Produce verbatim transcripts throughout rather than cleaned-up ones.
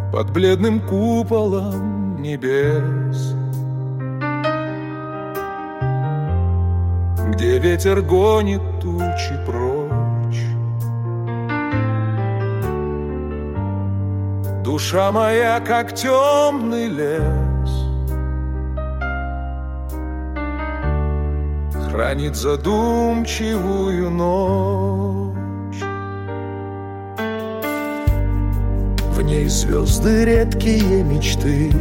под бледным куполом небес, где ветер гонит тучи прочь. Душа моя, как темный лес, хранит задумчивую ночь. В ней звезды редкие мечты,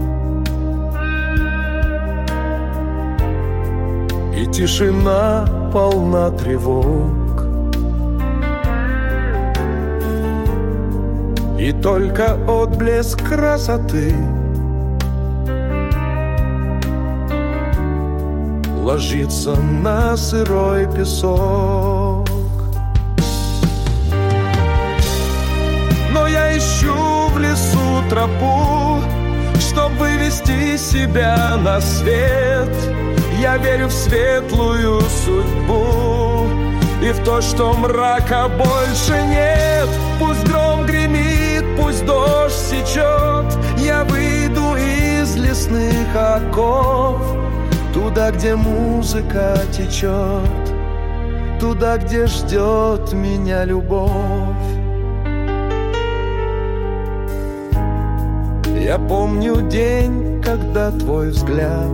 и тишина полна тревог. И только отблеск красоты ложится на сырой песок. Но я ищу в лесу тропу, чтоб вывести себя на свет. Я верю в светлую судьбу и в то, что мрака больше нет. Пусть гром гремит, пусть дождь сечет, я выйду из лесных оков туда, где музыка течет, туда, где ждет меня любовь. Я помню день, когда твой взгляд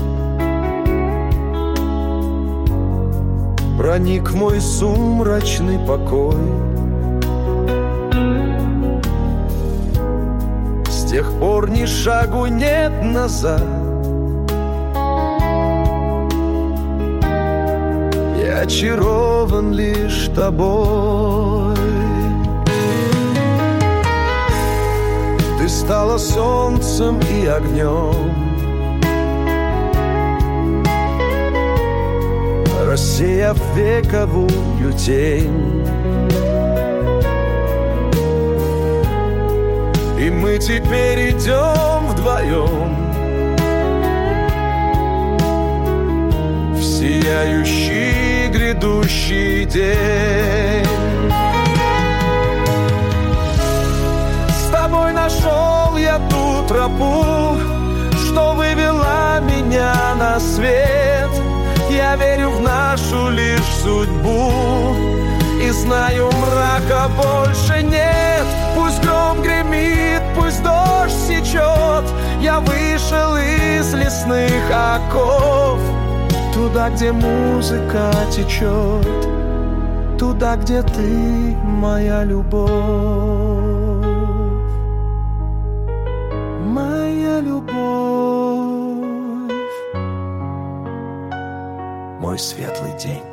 проник в мой сумрачный покой. С тех пор ни шагу нет назад. Я очарован лишь тобой. Ты стала солнцем и огнем, рассеяв вековую тень. И мы теперь идем вдвоем в сияющий грядущий день. С тобой нашел я ту тропу, что вывела меня на свет. Я верю в нашу лишь судьбу и знаю, мрака больше нет. Пусть гром гремит, пусть дождь сечет, я вышел из лесных оков туда, где музыка течет, туда, где ты, моя любовь, моя любовь, мой светлый день.